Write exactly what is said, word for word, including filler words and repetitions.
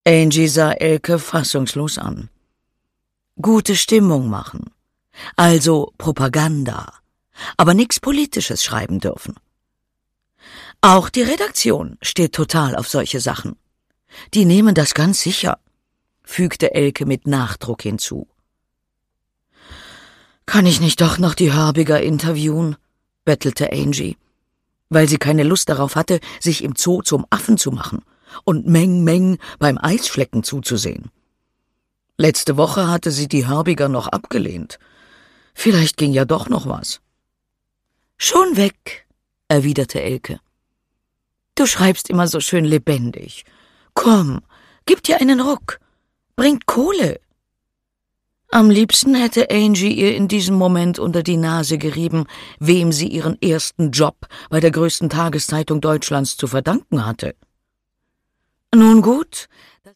Angie sah Elke fassungslos an. Gute Stimmung machen. Also Propaganda. Aber nix Politisches schreiben dürfen. Auch die Redaktion steht total auf solche Sachen. Die nehmen das ganz sicher, fügte Elke mit Nachdruck hinzu. Kann ich nicht doch noch die Hörbiger interviewen? Bettelte Angie, weil sie keine Lust darauf hatte, sich im Zoo zum Affen zu machen und Meng Meng beim Eisschlecken zuzusehen. Letzte Woche hatte sie die Hörbiger noch abgelehnt. Vielleicht ging ja doch noch was. Schon weg, erwiderte Elke. Du schreibst immer so schön lebendig. Komm, gib dir einen Ruck. Bringt Kohle. Am liebsten hätte Angie ihr in diesem Moment unter die Nase gerieben, wem sie ihren ersten Job bei der größten Tageszeitung Deutschlands zu verdanken hatte. Nun gut,